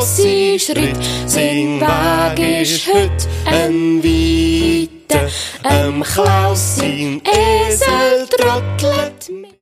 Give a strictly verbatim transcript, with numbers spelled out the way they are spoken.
grosse Schritt. Sein Weg ist heut ein weiter. Ähm Klaus sein Esel trottelt mit.